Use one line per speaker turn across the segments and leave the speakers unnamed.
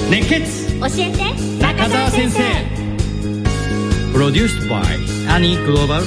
熱血
教えて
中澤先生。Produced by Ani Global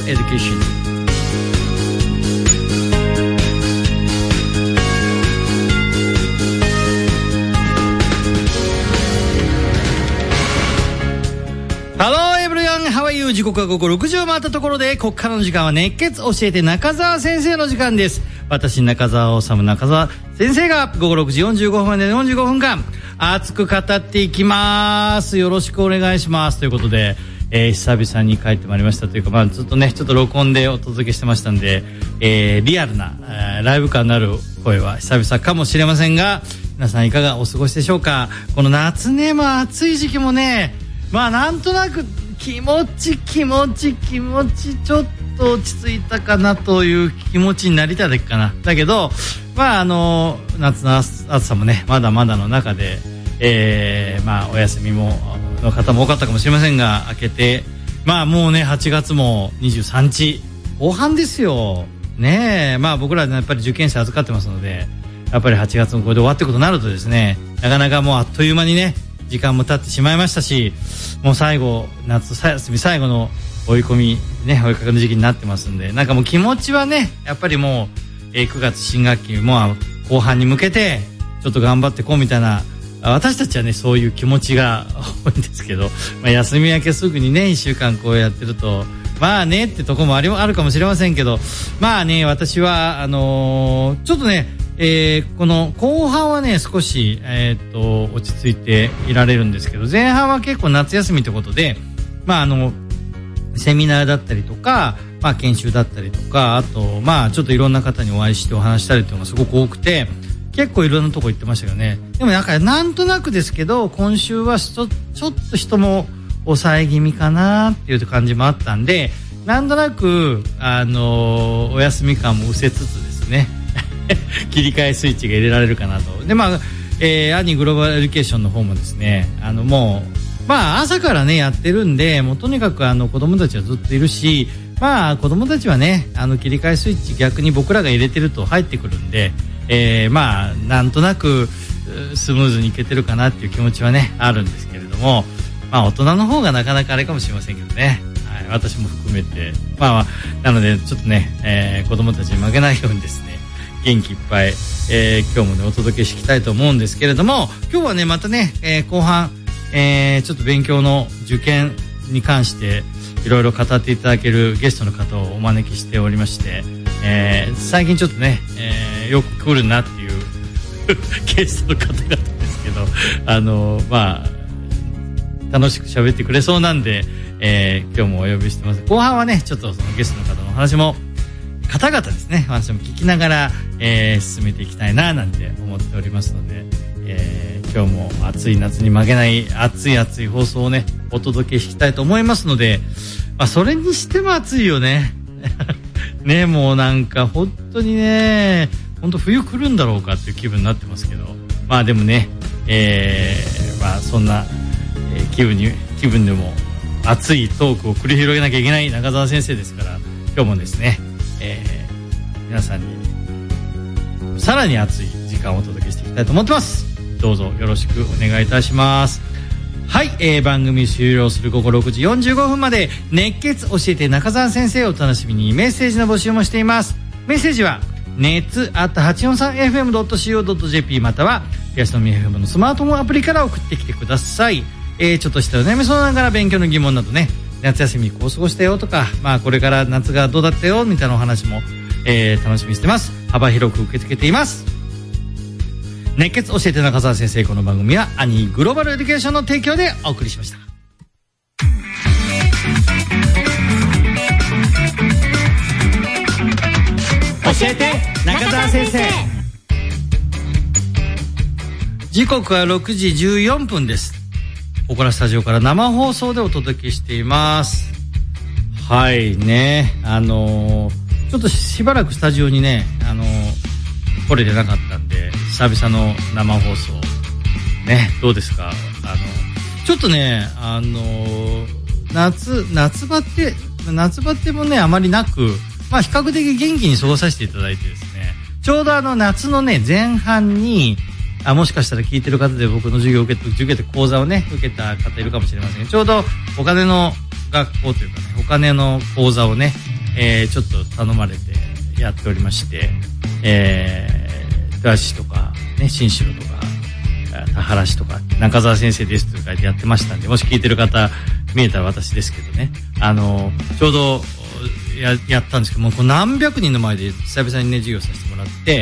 Education。Hello everyone, how are you? 時刻は午後6時を回ったところで、ここからの時間は熱血教えて中澤先生の時間です。私中澤治中澤先生が午後6時45分まで45分間熱く語っていきます。よろしくお願いしますということで、久々に帰ってまいりましたというか、ずっとねちょっと録音でお届けしてましたんで、リアルな、ライブ感のある声は久々かもしれませんが、皆さんいかがお過ごしでしょうか。この夏ね、暑い時期もね、なんとなく気持ちちょっと落ち着いたかなという気持ちになりたいかな。だけど夏の暑さもねまだまだの中で、お休みの方も多かったかもしれませんが、明けてもうね8月も23日後半ですよね。僕らやっぱり受験生預かってますので、やっぱり8月もこれで終わってことになるとですね、なかなかもうあっという間にね時間も経ってしまいましたし、もう最後夏休み最後の追いかけの時期になってますんで、なんかもう気持ちはねやっぱりもう、9月新学期も後半に向けてちょっと頑張ってこうみたいな、私たちはねそういう気持ちが多いんですけど、休み明けすぐにね1週間こうやってるとってとこもあるかもしれませんけど、私はちょっとねこの後半はね少し、落ち着いていられるんですけど、前半は結構夏休みということで、セミナーだったりとか、研修だったりとか、あとちょっといろんな方にお会いしてお話したりというのがすごく多くて、結構いろんなとこ行ってましたけどね。でもなんとなくですけど、今週はちょっと人も抑え気味かなっていう感じもあったんで、なんとなくお休み感も失せつつですね切り替えスイッチが入れられるかなと。でアニグローバルエデュケーションの方もですね、もう朝からねやってるんで、もうとにかく子供たちはずっといるし、子供たちはね切り替えスイッチ逆に僕らが入れてると入ってくるんで、なんとなくスムーズにいけてるかなっていう気持ちはねあるんですけれども、大人の方がなかなかあれかもしれませんけどね、私も含めてなのでちょっとね、子供たちに負けないようにですね元気いっぱい、今日もねお届けしていきたいと思うんですけれども、今日はねまたね、後半、ちょっと勉強の受験に関していろいろ語っていただけるゲストの方をお招きしておりまして、最近ちょっとね、よく来るなっていうゲストの方々ですけど、楽しく喋ってくれそうなんで、今日もお呼びしてます。後半はねちょっとそのゲストの方のお話も方々ですね、話も聞きながら、進めていきたいななんて思っておりますので、今日も暑い夏に負けない熱い放送をねお届けしたいと思いますので、それにしても暑いよねね、もうなんか本当にね、本当冬来るんだろうかっていう気分になってますけど、でもね、そんな、気分でも熱いトークを繰り広げなきゃいけない中澤先生ですから、今日もですね、皆さんにさらに熱い時間をお届けしていきたいと思ってます。どうぞよろしくお願いいたします。はい、番組終了する午後6時45分まで熱血教えて中澤先生をお楽しみに、メッセージの募集もしています。メッセージは熱@843fm.co.jp または東富 FM のスマートフォンアプリから送ってきてください。ちょっとしたお悩み相談から勉強の疑問などね、夏休みこう過ごしたよとか、これから夏がどうだったよみたいなお話も、楽しみにしてます。幅広く受け付けています。熱血教えて中澤先生、この番組はアニーグローバルエデュケーションの提供でお送りしました。教えて中澤先生。時刻は6時14分です。ここからスタジオから生放送でお届けしています。はいね、ちょっとしばらくスタジオにね来れてなかったんで、久々の生放送ね、どうですか。ちょっとね夏バテもねあまりなく、比較的元気に過ごさせていただいてですね、ちょうど夏のね前半にもしかしたら聞いてる方で僕の授業を受けて講座をね、受けた方いるかもしれませんが、ちょうどお金の学校というかね、お金の講座をね、ちょっと頼まれてやっておりまして、倉敷とか、ね、新城とか、田原市とか、中澤先生ですと書いてやってましたんで、もし聞いてる方、見えたら私ですけどね、ちょうどやったんですけども、こう何百人の前で久々にね、授業させてもらって、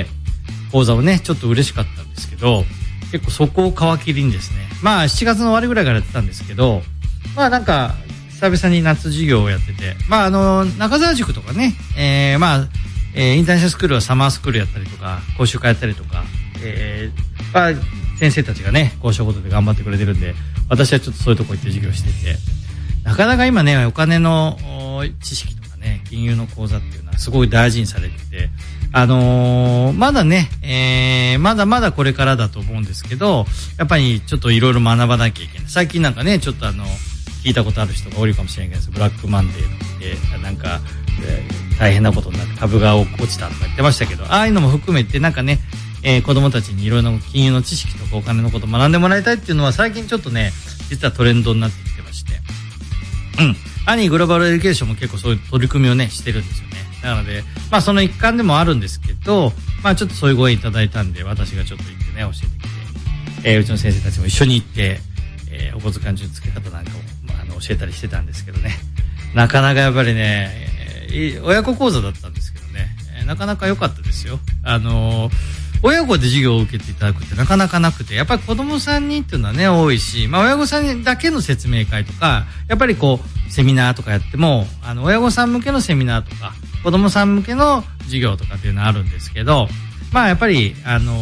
講座をね、ちょっと嬉しかったんですけど、結構そこを皮切りにですね、まあ7月の終わりぐらいからやってたんですけど、まあなんか、久々に夏授業をやってて、まあ中澤塾とかね、インターナショナルスクールはサマースクールやったりとか、講習会やったりとか、まあ先生たちがね、講師ごとで頑張ってくれてるんで、私はちょっとそういうとこ行って授業してて、なかなか今ね、お金の知識とかね、金融の講座っていうのはすごい大事にされてて、まだね、まだまだこれからだと思うんですけど、やっぱりちょっといろいろ学ばなきゃいけない。最近なんかね、ちょっと聞いたことある人が多いかもしれないけど、ブラックマンデーで、なんか、大変なことになって株が落ちたとか言ってましたけど、ああいうのも含めてなんかね、子供たちにいろいろな金融の知識とかお金のことを学んでもらいたいっていうのは最近ちょっとね、実はトレンドになってきてまして。アニーグローバルエデュケーションも結構そういう取り組みをね、してるんですよね。なので、まあその一環でもあるんですけど、まあちょっとそういうご縁いただいたんで、私がちょっと行ってね、教えてきて、うちの先生たちも一緒に行って、お小遣いの付け方なんかを、教えたりしてたんですけどね。なかなかやっぱりね、親子講座だったんですけどね、なかなか良かったですよ。親子で授業を受けていただくってなかなかなくて、やっぱり子供さんにっていうのはね、多いし、まあ親御さんにだけの説明会とか、やっぱりこう、セミナーとかやっても、親御さん向けのセミナーとか、子供さん向けの授業とかっていうのはあるんですけど、まあやっぱり、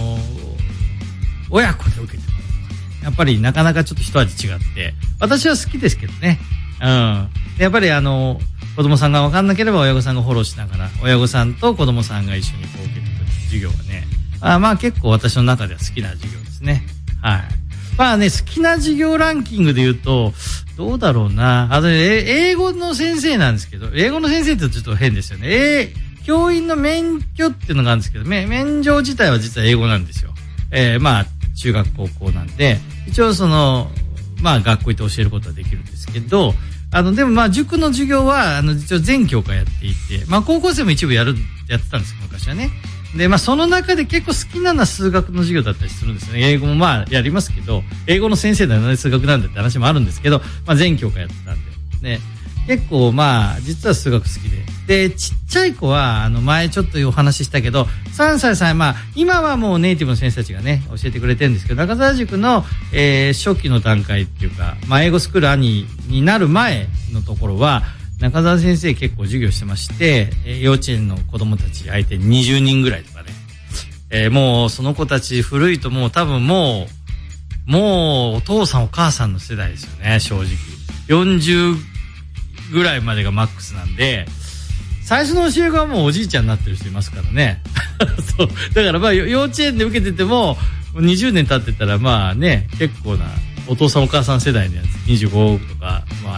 親子で受けてもらうとかね、やっぱりなかなかちょっと一味違って、私は好きですけどね。やっぱり子供さんが分かんなければ親御さんがフォローしながら、親御さんと子供さんが一緒にこう受けてくる授業がね、まあ結構私の中では好きな授業ですね。はい。まあね、好きな授業ランキングで言うと、どうだろうな。英語の先生なんですけど、英語の先生ってちょっと変ですよね。教員の免許っていうのがあるんですけど、免状自体は実は英語なんですよ。まあ、中学高校なんで、一応まあ学校行って教えることはできるんですけど、でもまあ塾の授業は、一応全教科やっていて、まあ高校生も一部やってたんですけど、昔はね。で、まあその中で結構好きなのは数学の授業だったりするんですね。英語もまあやりますけど、英語の先生なので数学なんだって話もあるんですけど、まあ全教科やってたんで。で、結構まあ、実は数学好きで。で、ちっちゃい子は、前ちょっとお話ししたけど、3歳、まあ、今はもうネイティブの先生たちがね、教えてくれてるんですけど、中澤塾の、初期の段階っていうか、まあ、英語スクール兄になる前のところは、中澤先生結構授業してまして、幼稚園の子供たち相手に20人ぐらいとかね。もう、その子たち古いともう多分もうお父さんお母さんの世代ですよね、正直。40ぐらいまでがマックスなんで、最初の教え子はもうおじいちゃんになってる人いますからね。そう。だからまあ幼稚園で受けてても、20年経ってたらまあね、結構なお父さんお母さん世代のやつ、25とか、まあ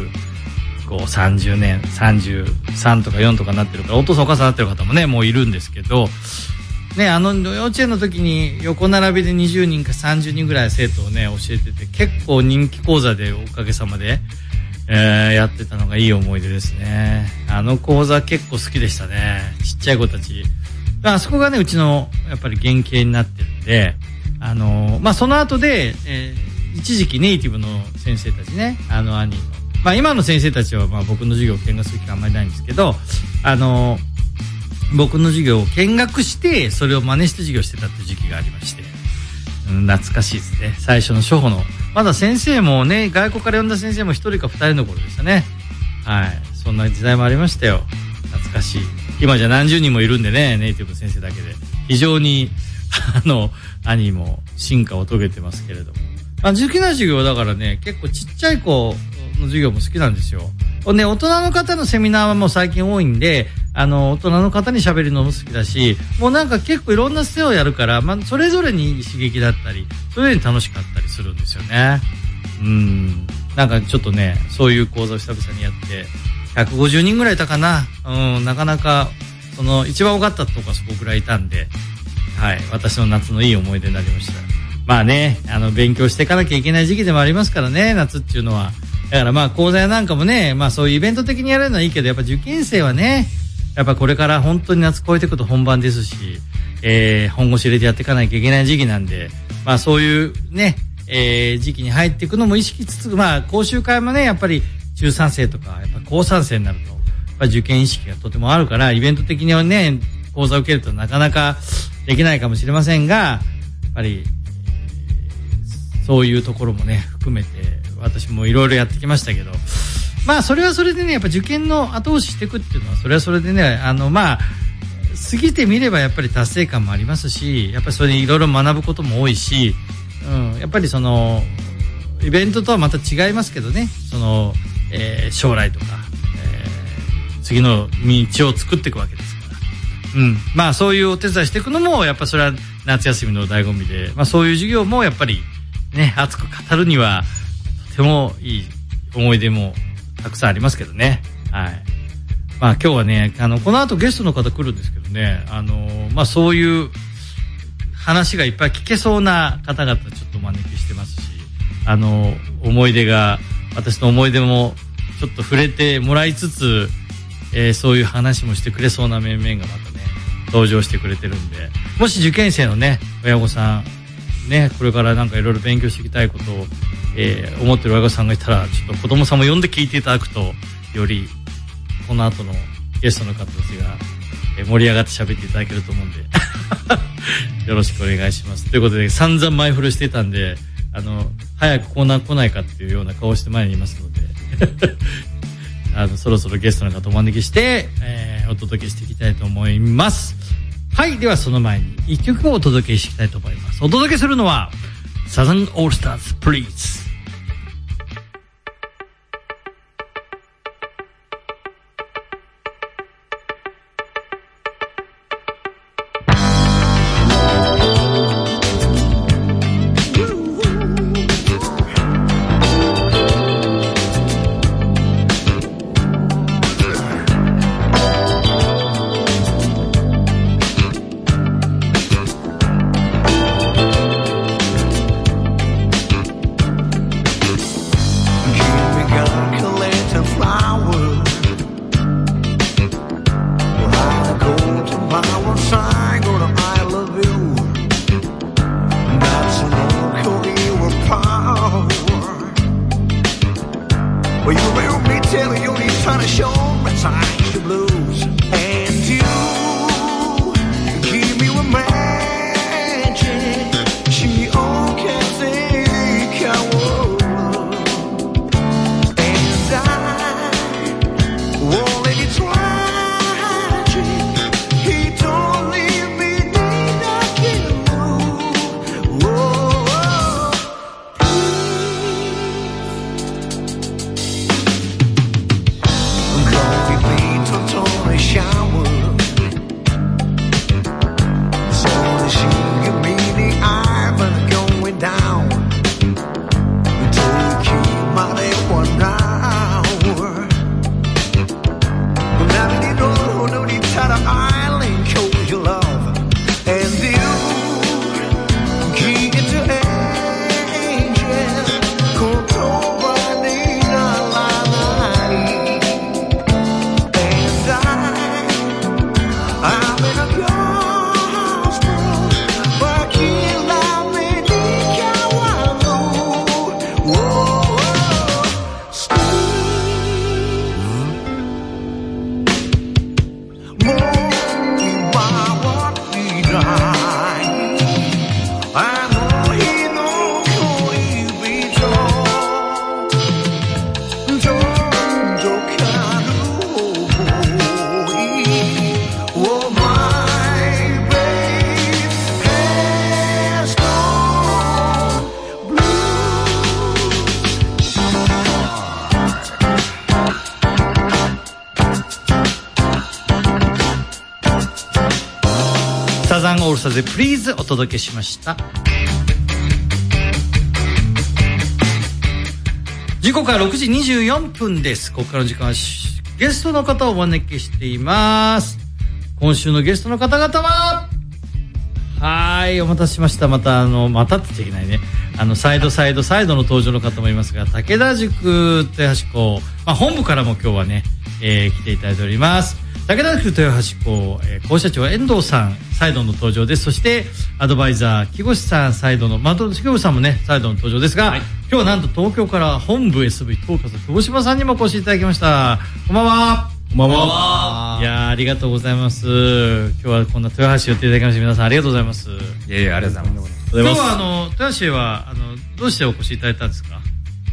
25、30年、33とか4とかなってるから、お父さんお母さんになってる方もね、もういるんですけど、ね、幼稚園の時に横並びで20人か30人ぐらい生徒をね、教えてて、結構人気講座でおかげさまで、やってたのがいい思い出ですね。講座結構好きでしたね。ちっちゃい子たち。あそこがね、うちの、やっぱり原型になってるんで、まあ、その後で、一時期ネイティブの先生たちね、兄の。まあ、今の先生たちは、まあ、僕の授業を見学する機会あんまりないんですけど、僕の授業を見学して、それを真似して授業してたっていう時期がありまして、懐かしいですね。最初の初歩の。まだ先生もね、外国から呼んだ先生も一人か二人の頃でしたね。はい。そんな時代もありましたよ。懐かしい。今じゃ何十人もいるんでね、ネイティブ先生だけで。非常に、兄も進化を遂げてますけれども。好きな授業だからね、結構ちっちゃい子の授業も好きなんですよ。ね、大人の方のセミナーはもう最近多いんで、大人の方に喋るのも好きだし、もうなんか結構いろんなステをやるから、まあ、それぞれに刺激だったり、それぞれに楽しかったりするんですよね。なんかちょっとね、そういう講座を久々にやって、150人ぐらいいたかな。なかなか、一番多かったとこはそこぐらいいたんで、はい、私の夏のいい思い出になりました。 まあね、勉強していかなきゃいけない時期でもありますからね、夏っていうのは。だからまあ講座やなんかもね、まあそういうイベント的にやるのはいいけど、やっぱ受験生はね、やっぱこれから本当に夏超えていくと本番ですし、本腰入れてやっていかなきゃいけない時期なんで、まあそういうね、時期に入っていくのも意識つつ、まあ講習会もね、やっぱり中3生とか、やっぱ高3生になると、やっぱ受験意識がとてもあるから、イベント的にはね、講座を受けるとなかなかできないかもしれませんが、やっぱり、そういうところもね、含めて、私もいろいろやってきましたけど、まあそれはそれでね、やっぱ受験の後押ししていくっていうのは、それはそれでね、まあ、過ぎてみればやっぱり達成感もありますし、やっぱりそれでいろいろ学ぶことも多いし、やっぱりその、イベントとはまた違いますけどね、その、将来とか、次の道を作っていくわけですから。まあそういうお手伝いしていくのも、やっぱそれは夏休みの醍醐味で、まあそういう授業もやっぱりね、熱く語るには、とてもいい思い出もたくさんありますけどね。はい。まあ今日はね、この後ゲストの方来るんですけどね、まあそういう話がいっぱい聞けそうな方々ちょっとお招きしてますし、思い出が、私の思い出もちょっと触れてもらいつつ、そういう話もしてくれそうな面々がまたね、登場してくれてるんで、もし受験生のね、親御さん、ね、これからなんかいろいろ勉強していきたいことを、思ってる親御さんがいたら、ちょっと子供さんも呼んで聞いていただくと、より、この後のゲストの方たちが、盛り上がって喋っていただけると思うんで、よろしくお願いします。ということで、散々前振りしてたんで、早くコーナー来ないかっていうような顔して前にいますので、そろそろゲストの方をお招きして、お届けしていきたいと思います。はい、ではその前に一曲をお届けしていきたいと思います。お届けするのは、サザンオールスターズ、Please。サザンオールスターズで Please お届けしました。時刻は6時24分です。ここからの時間はゲストの方をお招きしています。今週のゲストの方々は、 はい、お待たせしました。またまたって言っちゃいけないね。サイドの登場の方もいますが、武田塾豊橋校、本部からも今日はね、来ていただいております。武田塾豊橋校、校舎長遠藤さんサイドの登場です。そしてアドバイザー木越さんサイドの木越さんもねサイドの登場ですが、はい、今日はなんと東京から本部 SV 統括久保島さんにもお越しいただきました。こんばんは。
こんばんは。
いやありがとうございます。今日はこんな豊橋寄っていただきまして皆さんありがとうございます。
いやいやありがとうございます。
今日は豊橋はどうしてお越しいただいたんですか？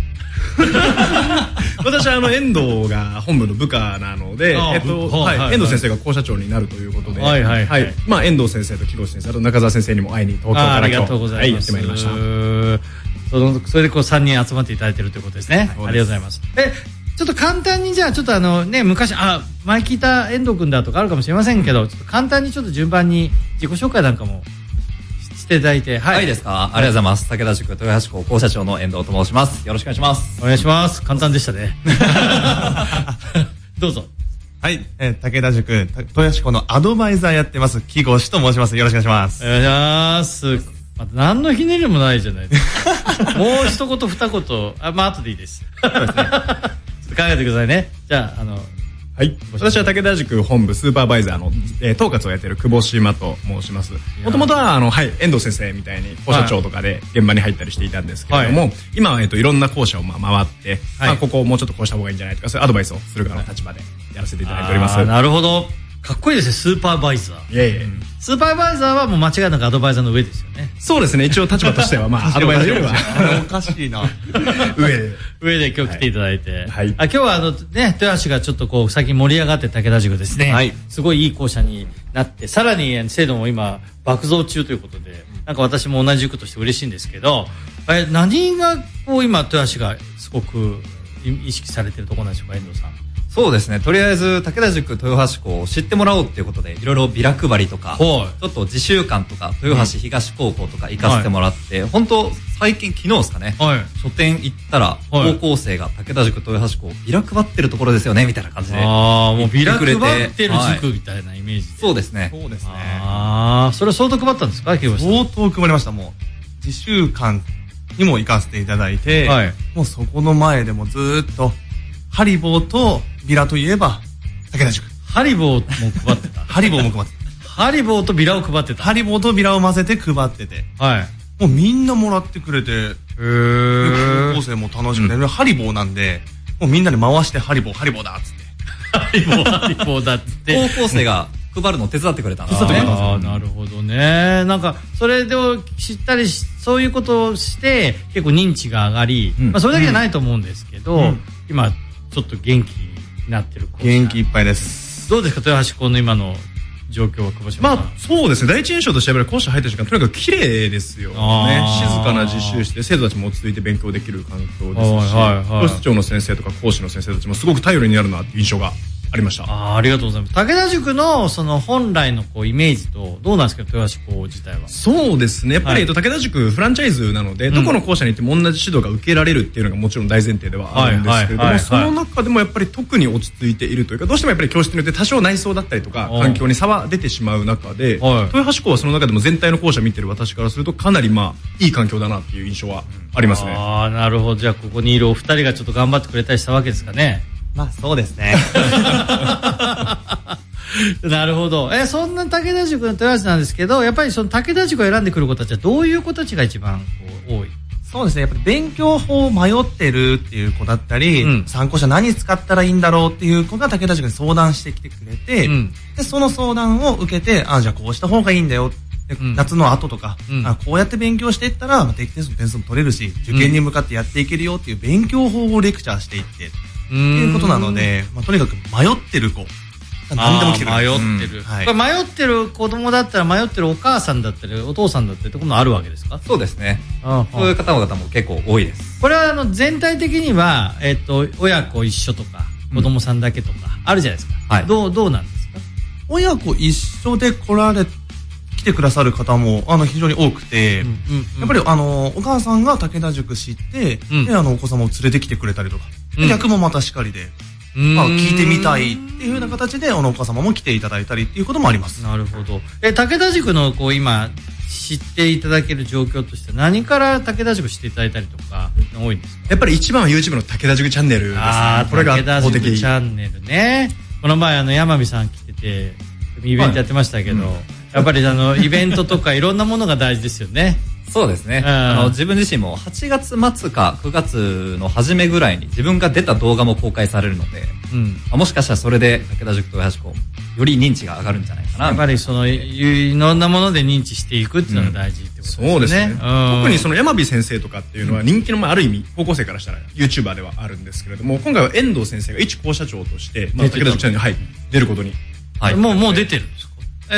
私は遠藤が本部の部下なので、遠藤先生が校舎長になるということで、遠藤先生と木越先生、あと中澤先生にも会いに東京から今日やってまいりました。
それで3人集まっていただいているということですね。ありがとうございます。ちょっと簡単にじゃあちょっと昔前聞いた遠藤君だとかあるかもしれませんけど、ちょっと簡単にちょっと順番に自己紹介なんかもしていただいて。
はいですか。ありがとうございます。武田塾豊橋校校舎長の遠藤と申します。よろしくお願いします。
お願いします。簡単でしたね。どうぞ。
はい、武田塾豊橋校のアドバイザーやってます木越と申します。よろしくお願いします。
お願いします。何のひねりもないじゃないですか。もう一言二言後でいいです。ちょっと考えてくださいね。じゃあ
はい、私は武田塾本部スーパーバイザーの、統括をやっている久保島と申します。もともとは遠藤先生みたいに校舎長とかで現場に入ったりしていたんですけれども、今はいろんな校舎を回って、ここをもうちょっとこうした方がいいんじゃないとかそういうアドバイスをする側の立場でやらせていただいております。
なるほど。かっこいいですね、スーパーバイザー。スーパーバイザーはもう間違いなくアドバイザーの上ですよね。
そうですね、一応立場としてはアドバイザーよりは
おかしいな。
上で今日来ていただいて。今日は豊橋がちょっとこう最近盛り上がって武田塾ですね。すごいいい校舎になって、さらに制度も今爆増中ということで、なんか私も同じ塾として嬉しいんですけど、何がこう今豊橋がすごく意識されてるところなんでしょうか、遠藤さん。
そうですね。とりあえず武田塾豊橋校を知ってもらおうっていうことでいろいろビラ配りとか、ちょっと自習館とか豊橋東高校とか行かせてもらって、本当最近昨日ですかね、書店行ったら高校生が武田塾豊橋校ビラ配ってるところですよねみたいな感じで、
もうビラ配ってる塾みたいなイメージで。
そうですね。
そうですね。
それは相当配ったんですか？
相当配りました。もう自習館にも行かせていただいて、もうそこの前でもずーっとハリボーとビラといえば武田塾。
ハリボーも配ってた。
ハリボーも配ってた。
ハリボーとビラを配ってた。
ハリボーとビラを混ぜて配ってて、もうみんなもらってくれて、高校生も楽しくて、ハリボーなんでもうみんなで回してハリボーだっつって、
ハリボーだっつって
高校生が配るのを手伝ってくれたんですね。
なるほどね。なんかそれで知ったりそういうことをして結構認知が上がり、それだけじゃないと思うんですけど、今ちょっと元気になってる。
元気いっぱいです。
どうですか、豊橋校の今の状況は久保島さん。
そうですね。第一印象としてはやっぱり校舎入った時間とにかく綺麗ですよね。静かな自習して生徒たちも落ち着いて勉強できる環境ですし、教室長の先生とか講師の先生たちもすごく頼りになるなっていう印象がありました。
ありがとうございます。武田塾のその本来のイメージとどうなんですか、豊橋校自体は。
そうですね。やっぱり武田塾フランチャイズなので、どこの校舎に行っても同じ指導が受けられるっていうのがもちろん大前提ではあるんですけれども、その中でもやっぱり特に落ち着いているというか、どうしてもやっぱり教室によって多少内装だったりとか環境に差は出てしまう中で、豊橋校はその中でも全体の校舎見てる私からするとかなりいい環境だなっていう印象はありますね。
なるほど。じゃあここにいるお二人がちょっと頑張ってくれたりしたわけですかね。
そうですね。
なるほど。そんな武田塾の豊橋なんですけど、やっぱりその武田塾を選んでくる子たちはどういう子たちが一番多い？
そうですね。やっぱり勉強法を迷ってるっていう子だったり、参考書何使ったらいいんだろうっていう子が武田塾に相談してきてくれて、でその相談を受けて、じゃあこうした方がいいんだよ。夏の後とか、こうやって勉強していったら定期テストの点数も取れるし、受験に向かってやっていけるよっていう勉強法をレクチャーしていってっていうことなので、とにかく迷ってる子何でも来てくれる。
迷ってる、迷ってる子供だったら迷ってるお母さんだったりお父さんだったりってこともあるわけですか？
そうですね。そういう方々も結構多いです。
これは全体的には、親子一緒とか子供さんだけとかあるじゃないですか。どうなんですか？
親子一緒で来てくださる方も非常に多くて、やっぱりお母さんが武田塾知って、でお子様を連れてきてくれたりとか、逆もまたしかりで、聞いてみたいっていう風な形でお母様も来ていただいたりっていうこともあります。
なるほど。武田塾の今知っていただける状況として何から武田塾知っていただいたりとか多いんですか？
やっぱり一番は YouTube の武田塾チャンネルですね。
これが武田塾チャンネルね。この前山美さん来ててイベントやってましたけど、やっぱりイベントとかいろんなものが大事ですよね。
そうですね。自分自身も8月末か9月の初めぐらいに自分が出た動画も公開されるので、もしかしたらそれで武田塾と豊橋校より認知が上がるんじゃないかな。
やっぱりいろんなもので認知していくっていうのが大事ってことですね。
そうですね。特に山美先生とかっていうのは人気のある意味高校生からしたら YouTuber ではあるんですけれども、今回は遠藤先生が一校舎長として武田塾チャンネルに出ることに。
もう出てるんですか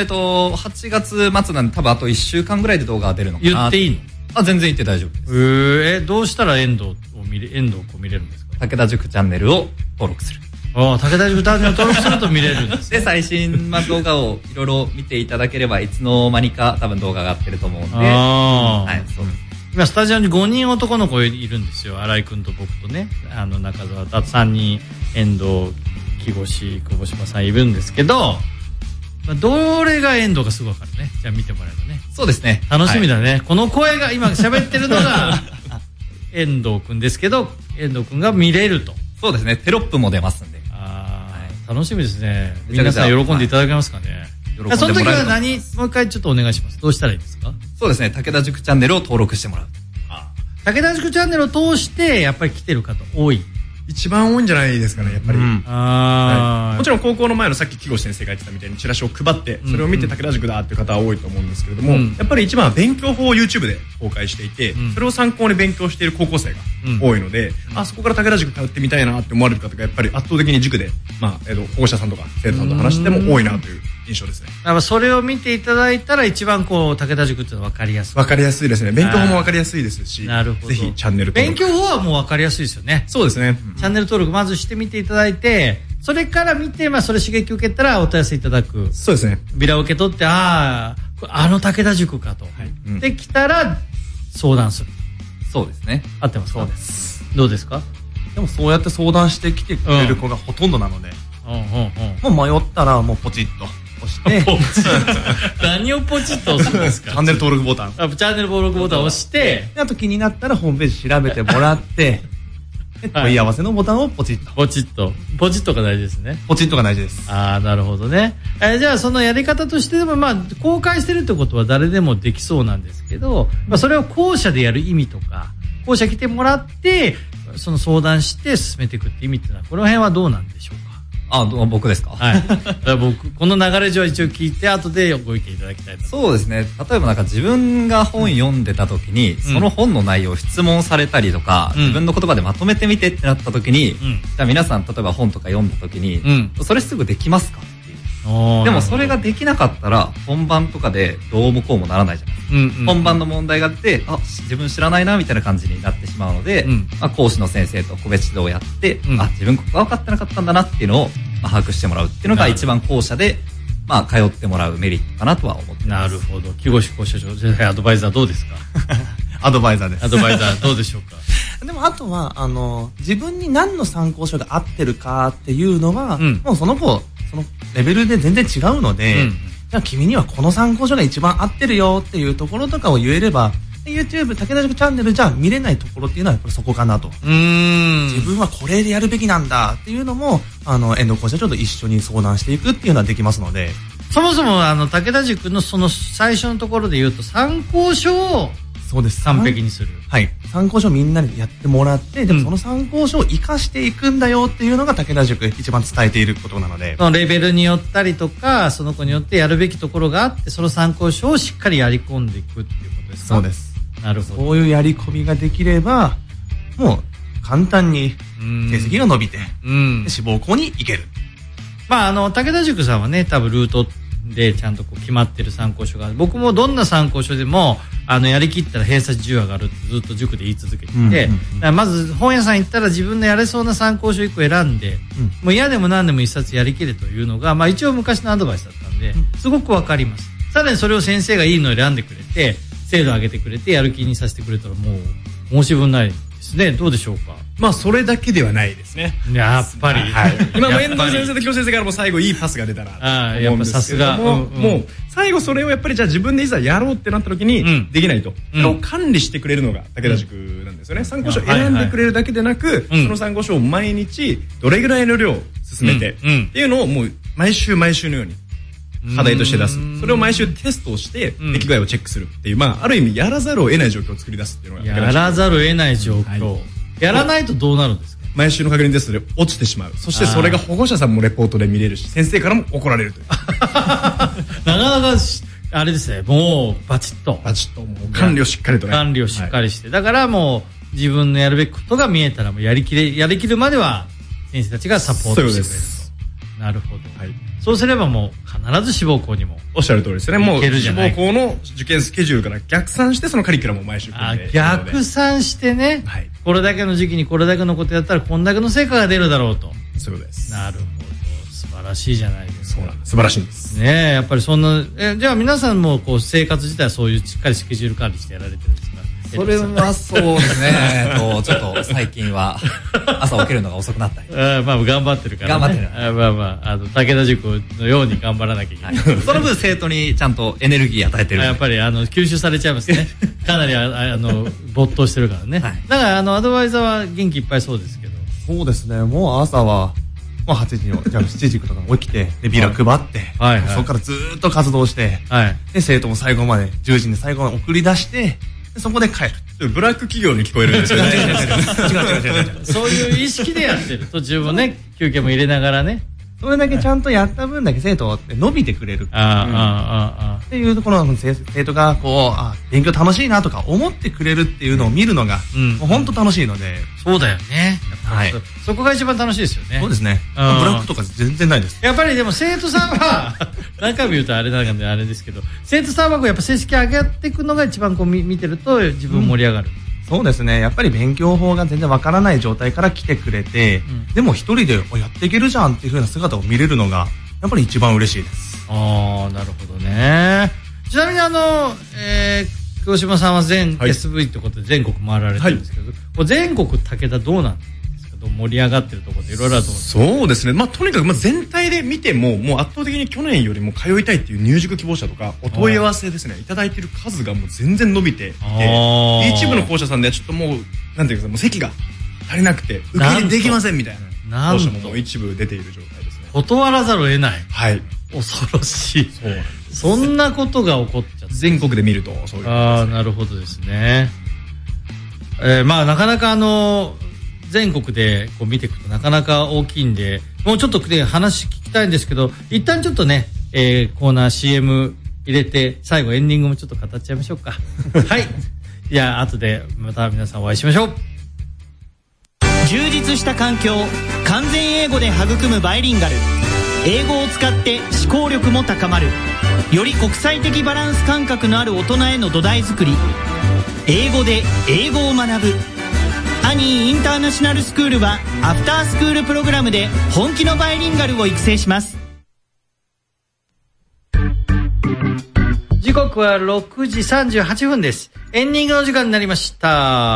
？8月末なんで多分あと1週間ぐらいで動画が出るのかな。
言っていいの？
全然言って大丈夫です。
どうしたら遠藤を見れるんですか？
武田塾チャンネルを登録する。
武田塾チャンネルを登録すると見れるんです。
で、最新動画をいろいろ見ていただければ、いつの間にか多分動画が上がってると思うんで。はい、そうです。
今、スタジオに5人男の子いるんですよ。新井くんと僕とね、中澤と、あと3人、遠藤、木越、久保島さんいるんですけど、どれが遠藤かすぐ分かるね。じゃあ見てもらえばね。
そうですね。
楽しみだね。この声が今喋ってるのが遠藤くんですけど、遠藤くんが見れると。
そうですね。テロップも出ますんで。
楽しみですね。皆さん喜んでいただけますかね。その時はもう一回ちょっとお願いします。どうしたらいいですか？
そうですね。武田塾チャンネルを登録してもらう。
武田塾チャンネルを通してやっぱり来てる方多い。
一番多いんじゃないですかね、やっぱり。もちろん高校の前のさっき木越先生が言ってたみたいにチラシを配って、それを見て武田塾だっていう方は多いと思うんですけれども、やっぱり一番は勉強法を YouTube で公開していて、それを参考に勉強している高校生が多いので、そこから武田塾通ってみたいなって思われる方がやっぱり圧倒的に塾で、保護者さんとか生徒さんと話しても多いなという印象ですね。
それを見ていただいたら一番武田塾っていうのは分かりやすい。
分かりやすいですね。勉強法も分かりやすいですし、ぜひチャンネル登録。
勉強法はもう分かりやすいですよね。
そうですね。
チャンネル登録まずしてみていただいて、それから見て、それ刺激を受けたらお問い合わせいただく。
そうですね。
ビラを受け取って、武田塾かと。できたら相談する。
そうですね。
合ってますか？
そうです。
どうですか？
でもそうやって相談してきてくれる子がほとんどなので、もう迷ったらもうポチッと押して。
何をポチッと押すんですか？
チャンネル登録ボタン。
チャンネル登録ボタンを押して、
あと気になったらホームページ調べてもらって、問い合わせのボタンをポチッと。
ポチッとが大事ですね。
ポチッとが大事です。
なるほどね。じゃあそのやり方としてでも公開してるってことは誰でもできそうなんですけど、それを校舎でやる意味とか、校舎来てもらって、その相談して進めていくって意味っていうのは、この辺はどうなんでしょうか？
僕ですか？
はい。この流れ上一応聞いて、後でご意見いただきたいと。
そうですね。例えば自分が本読んでた時に、その本の内容を質問されたりとか、自分の言葉でまとめてみてってなった時に、じゃあ皆さん例えば本とか読んだ時に、それすぐできますかっていう。でもそれができなかったら、本番とかでどうもこうもならないじゃないですか。本番の問題があって、自分知らないなみたいな感じになってしまうので、講師の先生と個別指導をやって、自分ここが分かってなかったんだなっていうのを把握してもらうっていうのが一番校舎で、通ってもらうメリットかなとは思ってます。
なるほど。木越校舎長、アドバイザーどうですか？
アドバイザーです。
アドバイザーどうでしょうか？
でもあとは、自分に何の参考書が合ってるかっていうのは、もうその子、そのレベルで全然違うので、じゃあ君にはこの参考書が一番合ってるよっていうところとかを言えれば、YouTube 武田塾チャンネルじゃ見れないところっていうのはやっぱりそこかなと。自分はこれでやるべきなんだっていうのも、遠藤校舎長と一緒に相談していくっていうのはできますので。
そもそも武田塾のその最初のところで言うと参考書を
そうです。
完璧にする。
はい。参考書みんなにやってもらって、でもその参考書を活かしていくんだよっていうのが武田塾一番伝えていることなので。
そのレベルによったりとか、その子によってやるべきところがあって、その参考書をしっかりやり込んでいくっていうことですか？
そうです。
なるほど。
そういうやり込みができれば、もう簡単に成績が伸びて、志望校に行ける。
武田塾さんはね、多分ルートでちゃんと決まってる参考書がある。僕もどんな参考書でもやりきったら偏差値10上がるってずっと塾で言い続けていて、まず本屋さん行ったら自分のやれそうな参考書1個選んで、もう嫌でも何でも1冊やりきれというのが、一応昔のアドバイスだったんで、すごくわかります。さらにそれを先生がいいのを選んでくれて、精度上げてくれてやる気にさせてくれたらもう申し分ないでですね。どうでしょうか。
まあそれだけではないですね。
やっぱり。
今も遠藤先生と京先生からも最後いいパスが出たなと思うんですけども、もう最後それをやっぱりじゃあ自分でいざやろうってなった時にできないと。それを管理してくれるのが武田塾なんですよね。参考書を選んでくれるだけでなく、その参考書を毎日どれぐらいの量を進めてっていうのをもう毎週のように課題として出す。それを毎週テストをして出来具合をチェックするっていう、まあある意味やらざるを得ない状況を作り出すっていうのが
やらざるを得ない状況。やらないとどうなるんですか。
毎週の確認テストで落ちてしまう。そしてそれが保護者さんもレポートで見れるし、先生からも怒られるという。な
かなかあれですね。もうバチッと
もう管理をしっかりとね。
管理をしっかりして、だからもう自分のやるべきことが見えたらもうやりきるまでは先生たちがサポートしてくれると。なるほど。そうすればもう必ず志望校にも
おっしゃる通りですね。もう志望校の受験スケジュールから逆算してそのカリキュラムを毎週組んで。
逆算してね。これだけの時期にこれだけのことやったらこんだけの成果が出るだろうと。
そうです。
なるほど。素晴らしいじゃないですか。
そうなんです。素晴らしいんです。
ねえ、やっぱりそんな、じゃあ皆さんもこう生活自体はそういうしっかりスケジュール管理してやられてるんですか。
それはそうですね。ちょっと最近は朝起きるのが遅くなったり。
まあ頑張ってるからね。
頑張ってる。
まあ武田塾のように頑張らなきゃいけない。
その分生徒にちゃんとエネルギー与えてる。
やっぱり吸収されちゃいますね。かなり没頭してるからね。だからアドバイザーは元気いっぱいそうですけど。
そうですね。もう朝は8時にじゃあ7時とか起きてでビラ配ってそこからずーっと活動してで生徒も最後まで10時に最後まで送り出してそこで帰る。
ブラック企業に聞こえるんですよね。
違う。そういう意識でやってる。途中もね、休憩も入れながらね。
それだけちゃんとやった分だけ生徒って伸びてくれる。っていうところの生徒が勉強楽しいなとか思ってくれるっていうのを見るのが、もう本当楽しいので。
そうだよね。そこが一番楽しいですよね。
そうですね。ブラックとか全然ないです。
やっぱりでも生徒さんは、何回も言うとあれなんであれですけど、生徒さんはやっぱ成績上げていくのが一番見てると自分盛り上がる。
そうですね。やっぱり勉強法が全然わからない状態から来てくれて、でも一人でやっていけるじゃんっていう風な姿を見れるのが、やっぱり一番嬉しいです。
なるほどね。ちなみに黒島さんはSV ってことで全国回られてるんですけど、全国武田どうなんですか。盛り上がってるところでいろいろあると思うんです。
そうですね。まあとにかく全体で見てももう圧倒的に去年よりも通いたいっていう入塾希望者とかお問い合わせですね、いただいている数がもう全然伸びていて、一部の校舎さんではちょっともうなんていうかもう席が足りなくて受け入れできませんみたいな校舎ももう一部出ている状態ですね。
断らざるを得ない。
はい。
恐ろしい。そんなことが起こっちゃって。
全国で見るとそういうことですね。
なるほどですね。まあなかなか全国でこう見ていくとなかなか大きいんで、もうちょっと話聞きたいんですけど、一旦ちょっとね、コーナー CM 入れて、最後エンディングもちょっと語っちゃいましょうか。はい。じゃあ、後でまた皆さんお会いしましょう。
充実した環境、完全英語で育むバイリンガル。英語を使って思考力も高まる。より国際的バランス感覚のある大人への土台作り。英語で英語を学ぶ。ハニーインターナショナルスクールはアフタースクールプログラムで本気のバイリンガルを育成します。
時刻は6時38分です。エンディングの時間になりました。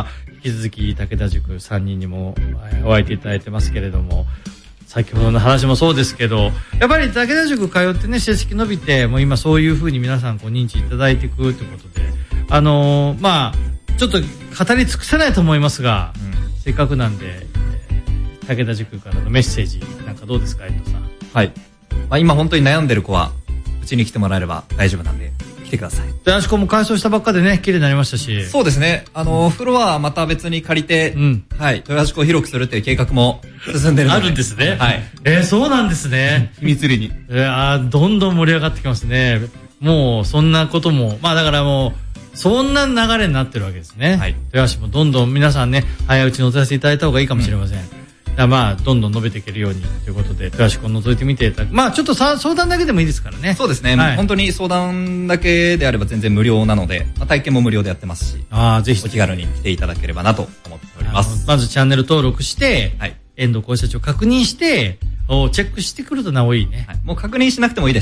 引き続き武田塾3人にもお会いいただいてますけれども、先ほどの話もそうですけど、やっぱり武田塾通ってね、成績伸びて、もう今そういう風に皆さん認知いただいていくということで、まあちょっと語り尽くせないと思いますが、せっかくなんで、武田塾からのメッセージなんかどうですか、遠藤さん。
はい。まあ今本当に悩んでる子はうちに来てもらえれば大丈夫なんで来てください。
男子校も改装したばっかでね、綺麗になりましたし。
そうですね。フロアまた別に借りて、はい、豊橋校を広くするっていう計画も進んでるので。
あるんですね。
はい。
そうなんですね。
秘密裏に。
どんどん盛り上がってきますね。もうそんなことも、まあだからもう。そんな流れになってるわけですね。はい。豊橋もどんどん皆さんね、早いうちにお伝えしていただいた方がいいかもしれません。まあ、どんどん伸びていけるようにということで、豊橋を覗いてみていただく。まあ、ちょっと相談だけでもいいですからね。
そうですね。はい、本当に相談だけであれば全然無料なので、体験も無料でやってますし、
ぜひ
お気軽に来ていただければなと思っております。
まずチャンネル登録して、はい。遠藤講師たちを確認して、チェックしてくるとなおいいね。
はい。もう確認しなくてもいいです。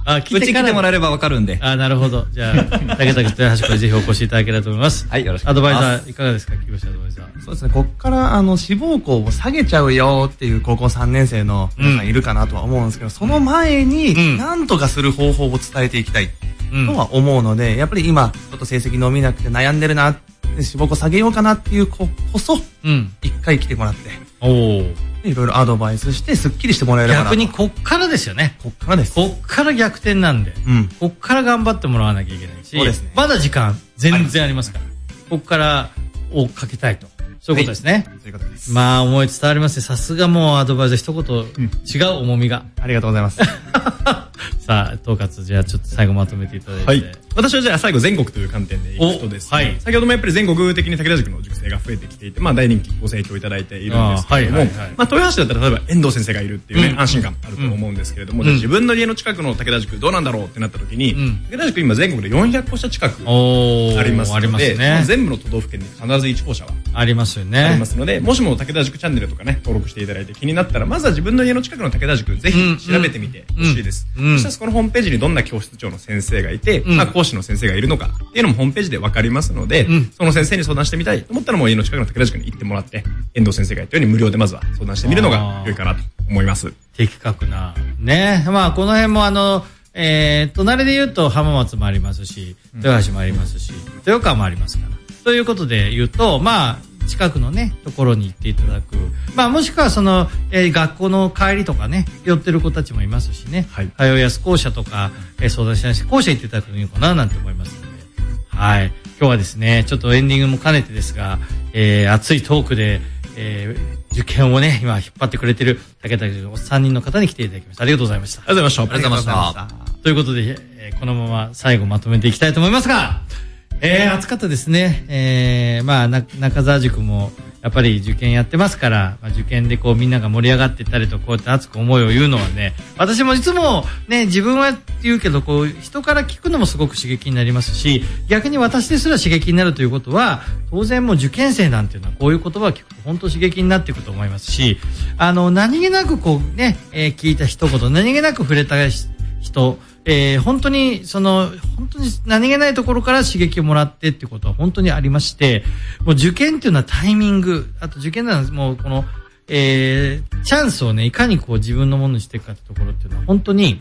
うち来てもらえればわかるんで。
なるほど。じゃあ、竹田君と豊橋君ぜひお越しいただければと思います。
はい、よろしくお願いします。
アドバイザー、いかがですか、木越アドバイザー。
そうですね、こっから、志望校を下げちゃうよっていう高校3年生の皆さんいるかなとは思うんですけど、その前に、なんとかする方法を伝えていきたいとは思うので、やっぱり今、ちょっと成績伸びなくて悩んでるな、志望校下げようかなっていう子こそ、一回来てもらって、いろいろアドバイスして、スッキリしてもらえればなと。
逆にこっからですよね。
こっからです。
こっから逆転なんで、こっから頑張ってもらわなきゃいけないし、そうですね、まだ時間全然ありますから、こっから追っかけたいと。そういうことですね。
そういうことです。
まあ、思い伝わりますね。さすがもうアドバイザー一言、違う重みが。
ありがとうございます。
さあ、統括、じゃあちょっと最後まとめていただいて。
私はじゃあ最後全国という観点でいくとですね、先ほどもやっぱり全国的に武田塾の塾生が増えてきていて、まあ大人気ご清聴いただいているんですけれども、まあ豊橋だったら例えば遠藤先生がいるっていうね、安心感あると思うんですけれども、じゃあ自分の家の近くの武田塾どうなんだろうってなった時に、武田塾今全国で400校舎近くありますので、全部の都道府県に必ず1校舎は
ありますよね。
ありますので、もしも武田塾チャンネルとかね、登録していただいて気になったら、まずは自分の家の近くの武田塾ぜひ調べてみてほしいです。そしたらそこのホームページにどんな教室長の先生がいて、まあ講師の先生がいるのかっていうのもホームページでわかりますので、その先生に相談してみたいと思ったらもう家の近くの武田塾に行ってもらって、遠藤先生が言ったように無料でまずは相談してみるのが良いかなと思います。
的確な。ね。まあこの辺も隣で言うと浜松もありますし、豊橋もありますし、豊川もありますから。ということで言うと、まあ、近くのね、ところに行っていただく。まあ、もしくは学校の帰りとかね、寄ってる子たちもいますしね。通いやす校舎とか、相談しないし、校舎行っていただくのいいのかな、なんて思いますので。はい。今日はですね、ちょっとエンディングも兼ねてですが、熱いトークで、受験をね、今引っ張ってくれてる武田塾の3人の方に来ていただきました。ありがとうございました。
ありがとうございました。
ありがとうございました。
ということで、このまま最後まとめていきたいと思いますが、暑かったですね。まあ、中澤塾も、やっぱり受験やってますから、まあ、受験でこうみんなが盛り上がっていったりと、こうやって熱く思いを言うのはね、私もいつもね、自分は言うけど、こう、人から聞くのもすごく刺激になりますし、逆に私ですら刺激になるということは、当然もう受験生なんていうのはこういう言葉を聞くと本当刺激になっていくと思いますし、何気なくこうね、聞いた一言、何気なく触れた人、本当に本当に何気ないところから刺激をもらってっていうことは本当にありまして、もう受験っていうのはタイミング、あと受験なのはもうこの、チャンスをね、いかにこう自分のものにしていくかってところっていうのは本当に、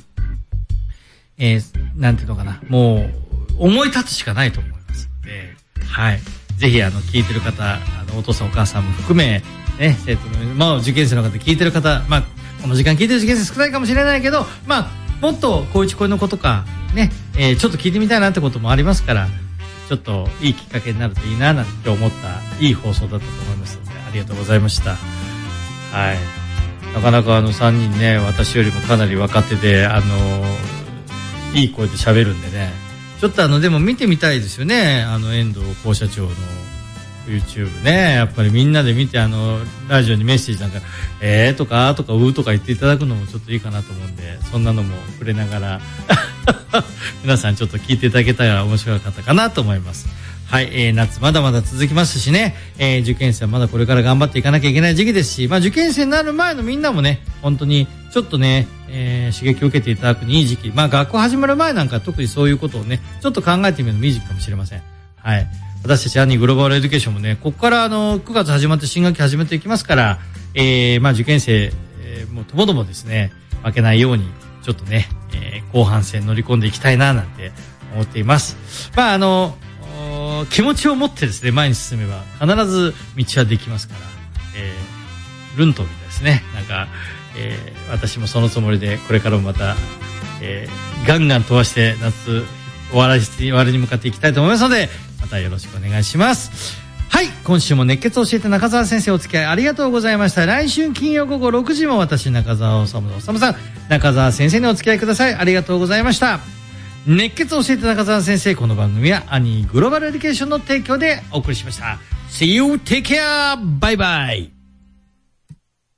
なんていうのかな、もう思い立つしかないと思いますので、はい。ぜひ聞いてる方、お父さんお母さんも含め、ね、生徒の、まあ受験生の方聞いてる方、まあ、この時間聞いてる受験生少ないかもしれないけど、まあ、もっとこういうのことか、ね、ちょっと聞いてみたいなってこともありますから、ちょっといいきっかけになるといいな、なんて思ったいい放送だったと思いますので、ありがとうございました。はい。なかなか3人ね、私よりもかなり若手で、いい声で喋るんでね、ちょっとでも見てみたいですよね、遠藤校舎長の YouTube ね、やっぱりみんなで見てラジオにメッセージなんかとかとかとか言っていただくのもちょっといいかなと思うんで、そんなのも触れながら皆さんちょっと聞いていただけたら面白かったかなと思います。はい、夏まだまだ続きますしね、受験生はまだこれから頑張っていかなきゃいけない時期ですし、まあ受験生になる前のみんなもね、本当にちょっとね、刺激を受けていただくにいい時期、まあ学校始まる前なんか特にそういうことをね、ちょっと考えてみるのもいい時期かもしれません。はい。私たちアニーグローバルエデュケーションもね、ここから9月始まって新学期始めていきますから、まあ受験生、もうともどもですね、負けないように、ちょっとね、後半戦乗り込んでいきたいな、なんて思っています。まあ気持ちを持ってですね、前に進めば必ず道はできますから、ルントみたいですね。なんか、私もそのつもりで、これからもまた、ガンガン飛ばして夏、終わりに向かっていきたいと思いますので、またよろしくお願いします。はい、今週も熱血を教えて中澤先生お付き合いありがとうございました。来週金曜午後6時も私中澤治のおさむさん、中澤先生にお付き合いください。ありがとうございました。熱血を教えて中澤先生、この番組はアニーグローバルエデュケーションの提供でお送りしました。See you, take care, bye bye.